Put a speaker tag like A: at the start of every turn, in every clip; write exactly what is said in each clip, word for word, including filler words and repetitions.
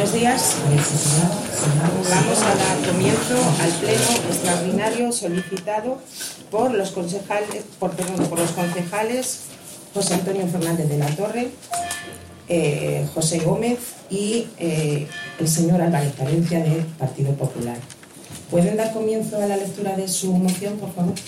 A: Buenos días. Vamos a dar comienzo al pleno extraordinario solicitado por los concejales, por, perdón, por los concejales José Antonio Fernández de la Torre, eh, José Gómez y eh, el señor Álvarez Palencia del Partido Popular. ¿Pueden dar comienzo a la lectura de su moción, por favor?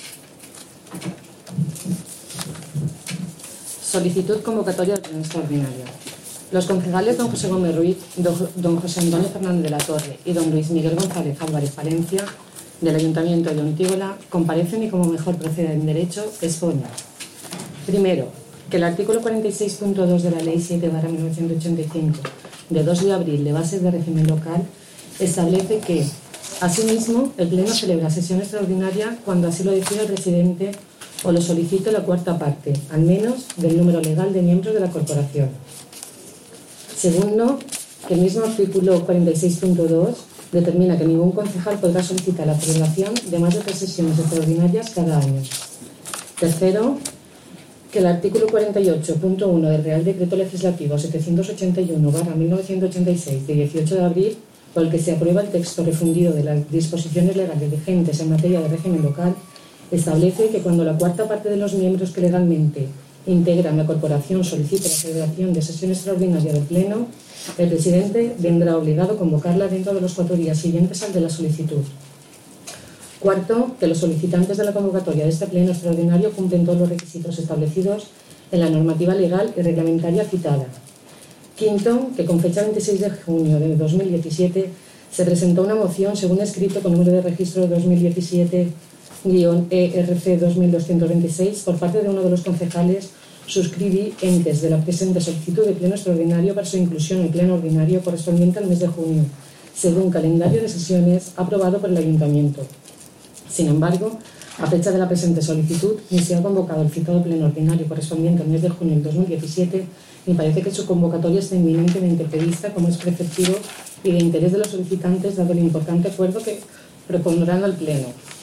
B: Solicitud convocatoria del pleno extraordinario. Los concejales don José Gómez Ruiz, don José Antonio Fernández de la Torre y don Luis Miguel González Álvarez Palencia del Ayuntamiento de Ontígola comparecen y, como mejor proceda en derecho, exponen. Primero, que el artículo cuarenta y seis punto dos de la Ley siete barra mil novecientos ochenta y cinco de dos de abril de bases de régimen local establece que, asimismo, el Pleno celebra sesión extraordinaria cuando así lo decida el presidente o lo solicite la cuarta parte, al menos, del número legal de miembros de la corporación. Segundo, que el mismo artículo cuarenta y seis punto dos determina que ningún concejal podrá solicitar la celebración de más de tres sesiones extraordinarias cada año. Tercero, que el artículo cuarenta y ocho punto uno del Real Decreto Legislativo setecientos ochenta y uno barra mil novecientos ochenta y seis de dieciocho de abril, por el que se aprueba el texto refundido de las disposiciones legales vigentes en materia de régimen local, establece que cuando la cuarta parte de los miembros que legalmente integran la corporación solicite la celebración de sesión extraordinaria del Pleno, el presidente vendrá obligado a convocarla dentro de los cuatro días siguientes al de la solicitud. Cuarto, que los solicitantes de la convocatoria de este Pleno extraordinario cumplen todos los requisitos establecidos en la normativa legal y reglamentaria citada. Quinto, que con fecha veintiséis de junio de dos mil diecisiete se presentó una moción según escrito con número de registro dos mil diecisiete guión E R C dos mil doscientos veintiséis por parte de uno de los concejales suscribientes de la presente solicitud de pleno extraordinario para su inclusión en el pleno ordinario correspondiente al mes de junio, según calendario de sesiones aprobado por el Ayuntamiento. Sin embargo, a fecha de la presente solicitud, ni se ha convocado el citado pleno ordinario correspondiente al mes de junio del dos mil diecisiete, ni parece que su convocatoria esté inminentemente prevista, como es preceptivo y de interés de los solicitantes, dado el importante acuerdo que propondrán al Pleno.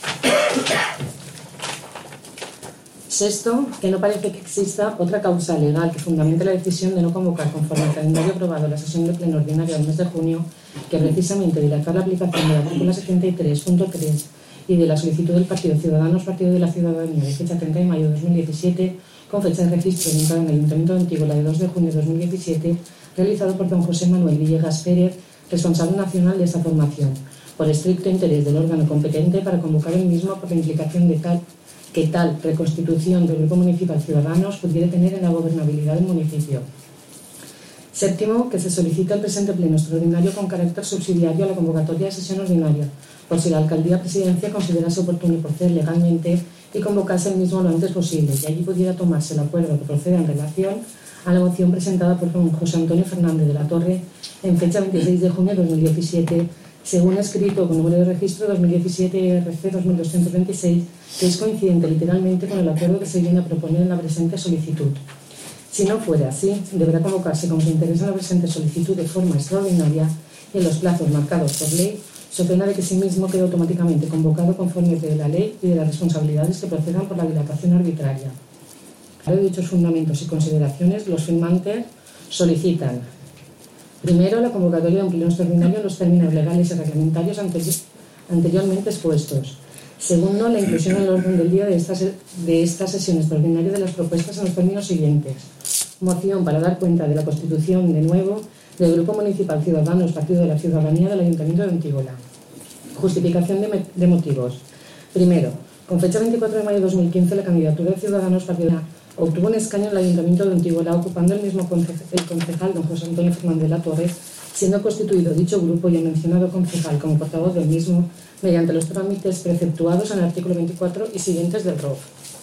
B: Sexto, que no parece que exista otra causa legal que fundamente la decisión de no convocar conforme al calendario aprobado la sesión de pleno ordinario del mes de junio, que precisamente dilatar la aplicación del artículo setenta y tres punto tres y de la solicitud del Partido Ciudadanos Partido de la Ciudadanía de fecha treinta de mayo de dos mil diecisiete, con fecha de registro ubicada en el Ayuntamiento de Ontígola de dos de junio de dos mil diecisiete, realizado por don José Manuel Villegas Pérez, responsable nacional de esta formación, por estricto interés del órgano competente para convocar el mismo por la implicación de tal que tal reconstitución del Grupo Municipal Ciudadanos pudiera tener en la gobernabilidad del municipio. Séptimo, que se solicita el presente pleno extraordinario con carácter subsidiario a la convocatoria de sesión ordinaria, por si la Alcaldía Presidencia considerase oportuno y proceder legalmente y convocase el mismo lo antes posible, y allí pudiera tomarse el acuerdo que proceda en relación a la moción presentada por don José Antonio Fernández de la Torre en fecha veintiséis de junio de dos mil diecisiete, según escrito con número de registro dos mil diecisiete E R C dos mil doscientos veintiséis, que es coincidente literalmente con el acuerdo que se viene a proponer en la presente solicitud. Si no fuera así, deberá convocarse como se interesa en la presente solicitud de forma extraordinaria y en los plazos marcados por ley, so pena de que sí mismo quede automáticamente convocado conforme de la ley y de las responsabilidades que procedan por la dilatación arbitraria. De dichos fundamentos y consideraciones, los firmantes solicitan: primero, la convocatoria de un pleno extraordinario en los términos legales y reglamentarios anteriormente expuestos. Segundo, la inclusión en el orden del día de esta, de esta sesión extraordinaria de las propuestas en los términos siguientes. Moción para dar cuenta de la constitución, de nuevo, del Grupo Municipal Ciudadanos Partido de la Ciudadanía del Ayuntamiento de Ontígola. Justificación de, de motivos. Primero, con fecha veinticuatro de mayo de dos mil quince, la candidatura de Ciudadanos Partido de la obtuvo un escaño en el Ayuntamiento de Ontígola, ocupando el mismo concejal, el concejal don José Antonio Fernández de la Torre, siendo constituido dicho grupo y el mencionado concejal como portavoz del mismo mediante los trámites preceptuados en el artículo veinticuatro y siguientes del R O F.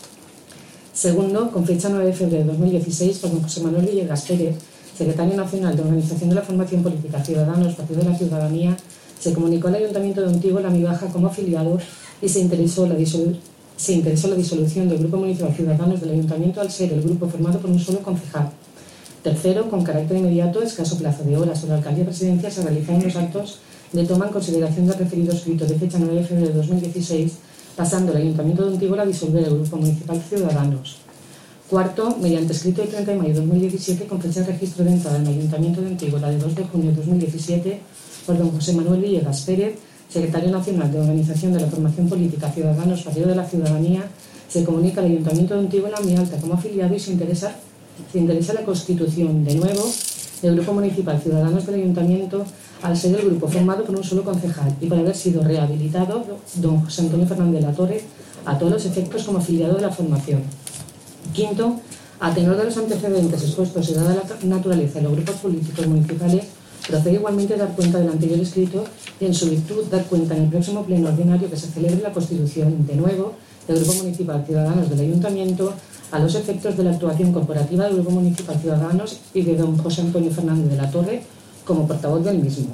B: Segundo, con fecha nueve de febrero de dos mil dieciséis, por don José Manuel Villegas Pérez, secretario nacional de Organización de la Formación Política Ciudadanos Partido de la Ciudadanía, se comunicó al Ayuntamiento de Ontígola mi baja como afiliado y se interesó la disolución Se interesó la disolución del Grupo Municipal Ciudadanos del Ayuntamiento al ser el grupo formado por un solo concejal. Tercero, con carácter inmediato, escaso plazo de horas o la Alcaldía Presidencia se realizaron los actos de toma en consideración del referido escrito de fecha nueve de febrero de dos mil dieciséis, pasando el Ayuntamiento de Ontígola a disolver el Grupo Municipal Ciudadanos. Cuarto, mediante escrito del treinta de mayo de dos mil diecisiete, con fecha de registro de entrada en el Ayuntamiento de Antígola de dos de junio de dos mil diecisiete, por don José Manuel Villegas Pérez, secretario nacional de Organización de la Formación Política Ciudadanos, Partido de la Ciudadanía, se comunica al Ayuntamiento de Antígola, mi alta como afiliado, y se interesa, se interesa la constitución de nuevo del Grupo Municipal Ciudadanos del Ayuntamiento, al ser el grupo formado por un solo concejal y por haber sido rehabilitado don José Antonio Fernández de la Torre a todos los efectos como afiliado de la formación. Quinto, a tenor de los antecedentes expuestos y dada la naturaleza de los grupos políticos municipales, procede igualmente dar cuenta del anterior escrito y, en su virtud, dar cuenta en el próximo pleno ordinario que se celebre la constitución de nuevo del Grupo Municipal Ciudadanos del Ayuntamiento a los efectos de la actuación corporativa del Grupo Municipal Ciudadanos y de don José Antonio Fernández de la Torre como portavoz del mismo.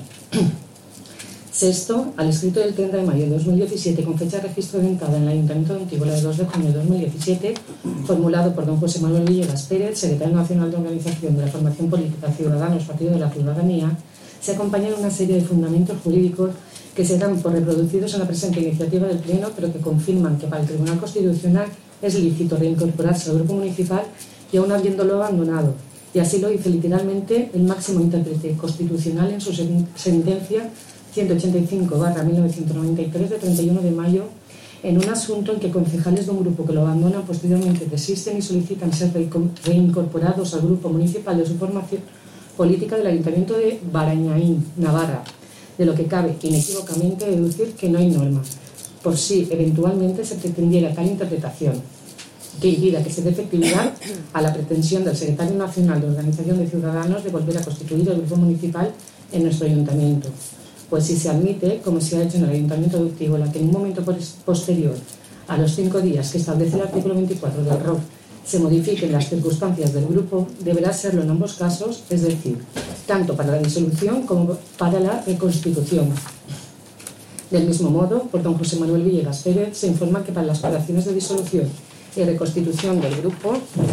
B: Sexto, al escrito del treinta de mayo de dos mil diecisiete, con fecha de registro de entrada en el Ayuntamiento de Antígola de dos de junio de dos mil diecisiete, formulado por don José Manuel Villegas Pérez, secretario nacional de Organización de la Formación Política Ciudadanos, Partido de la Ciudadanía, se acompaña de una serie de fundamentos jurídicos que se dan por reproducidos en la presente iniciativa del Pleno, pero que confirman que para el Tribunal Constitucional es lícito reincorporarse al Grupo Municipal y aún habiéndolo abandonado. Y así lo dice literalmente el máximo intérprete constitucional en su sentencia ciento ochenta y cinco barra mil novecientos noventa y tres de treinta y uno de mayo, en un asunto en que concejales de un grupo que lo abandonan posteriormente desisten y solicitan ser reincorporados al grupo municipal de su formación política del Ayuntamiento de Barañaín, Navarra, de lo que cabe inequívocamente deducir que no hay norma, por si eventualmente se pretendiera tal interpretación, que impida que se dé efectividad a la pretensión del secretario nacional de Organización de Ciudadanos de volver a constituir el grupo municipal en nuestro ayuntamiento. Pues si se admite, como se ha hecho en el Ayuntamiento de Antígola, que en un momento posterior a los cinco días que establece el artículo veinticuatro del R O F se modifiquen las circunstancias del grupo, deberá serlo en ambos casos, es decir, tanto para la disolución como para la reconstitución. Del mismo modo, por don José Manuel Villegas Pérez, se informa que para las operaciones de disolución y reconstitución del grupo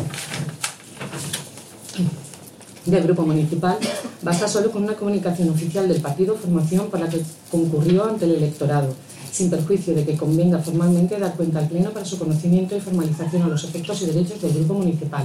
B: del grupo municipal, basta solo con una comunicación oficial del partido o formación por la que concurrió ante el electorado, sin perjuicio de que convenga formalmente dar cuenta al Pleno para su conocimiento y formalización a los efectos y derechos del grupo municipal.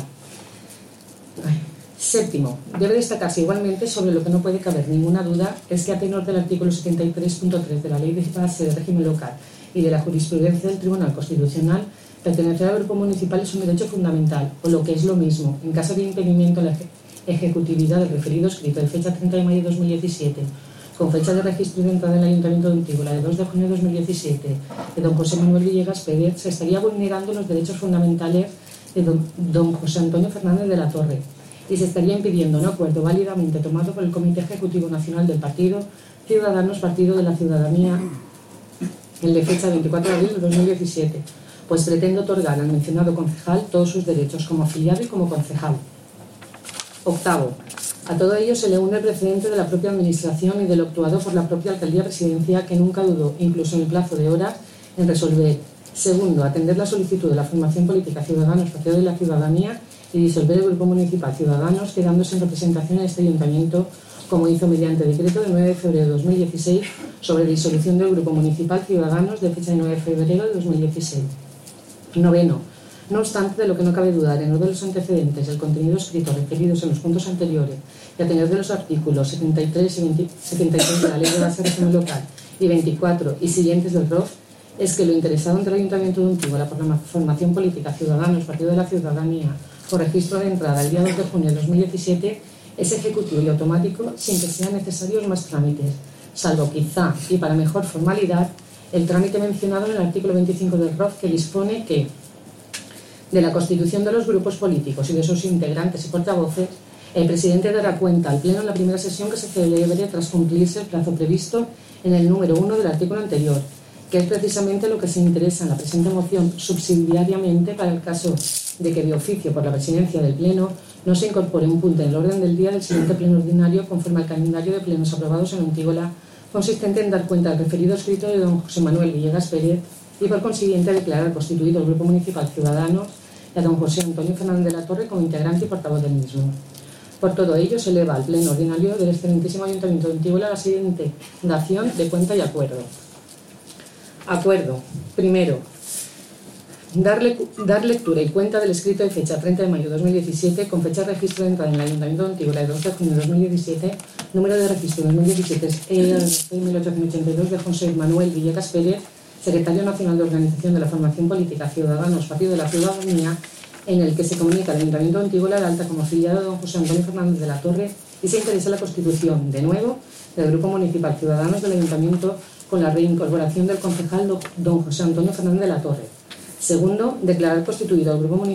B: Ay. Séptimo, debe destacarse igualmente sobre lo que no puede caber ninguna duda, es que a tenor del artículo setenta y tres punto tres de la Ley de Base de Régimen Local y de la jurisprudencia del Tribunal Constitucional, pertenecer al grupo municipal es un derecho fundamental, o lo que es lo mismo, en caso de impedimento a la ejecutividad del referido escrito de fecha treinta de mayo de dos mil diecisiete, con fecha de registro de entrada en el Ayuntamiento de Antígola de dos de junio de dos mil diecisiete, de don José Manuel Villegas Pérez, se estaría vulnerando los derechos fundamentales de don, don José Antonio Fernández de la Torre y se estaría impidiendo un acuerdo válidamente tomado por el Comité Ejecutivo Nacional del Partido Ciudadanos, Partido de la Ciudadanía, el de fecha veinticuatro de abril de dos mil diecisiete, pues pretende otorgar al mencionado concejal todos sus derechos como afiliado y como concejal. Octavo, a todo ello se le une el precedente de la propia Administración y de lo actuado por la propia Alcaldía Presidencia, que nunca dudó, incluso en el plazo de horas, en resolver. Segundo, atender la solicitud de la formación política Ciudadanos, Partido de la Ciudadanía, y disolver el Grupo Municipal Ciudadanos, quedándose en representación en este Ayuntamiento, como hizo mediante decreto de nueve de febrero de dos mil dieciséis sobre disolución del Grupo Municipal Ciudadanos de fecha de nueve de febrero de dos mil dieciséis. Noveno, no obstante, de lo que no cabe dudar, en uno de los antecedentes del contenido escrito referidos en los puntos anteriores y a tener de los artículos setenta y tres y veinte, setenta y tres de la Ley de Base de Régimen Local y veinticuatro y siguientes del R O F, es que lo interesado ante el Ayuntamiento de Antígola por la formación política Ciudadanos, Partido de la Ciudadanía, por registro de entrada el día dos de junio de dos mil diecisiete, es ejecutivo y automático sin que sean necesarios más trámites, salvo quizá, y para mejor formalidad, el trámite mencionado en el artículo veinticinco del R O F, que dispone que de la constitución de los grupos políticos y de sus integrantes y portavoces, el presidente dará cuenta al Pleno en la primera sesión que se celebre tras cumplirse el plazo previsto en el número uno del artículo anterior, que es precisamente lo que se interesa en la presente moción subsidiariamente para el caso de que de oficio por la presidencia del Pleno no se incorpore un punto en el orden del día del siguiente pleno ordinario conforme al calendario de plenos aprobados en Antígola, consistente en dar cuenta del referido escrito de don José Manuel Villegas Pérez y por consiguiente declarar constituido el Grupo Municipal Ciudadanos y a don José Antonio Fernández de la Torre como integrante y portavoz del mismo. Por todo ello, se eleva al pleno ordinario del excelentísimo Ayuntamiento de Antígola la siguiente dación de cuenta y acuerdo. Acuerdo. Primero, Dar, le, dar lectura y cuenta del escrito de fecha treinta de mayo de dos mil diecisiete, con fecha de registro de entrada en el Ayuntamiento de Antigua, de dos de junio de dos mil diecisiete, número de registro dos mil diecisiete es mil ochocientos ochenta y dos, de José Manuel Villegas Pérez, secretario nacional de Organización de la Formación Política Ciudadanos, Partido de la Ciudadanía, en el que se comunica al Ayuntamiento de Antigua de Alta como afiliado de don José Antonio Fernández de la Torre y se interesa la constitución, de nuevo, del Grupo Municipal Ciudadanos del Ayuntamiento con la reincorporación del concejal don José Antonio Fernández de la Torre. Segundo, declarar constituido el Grupo Municipal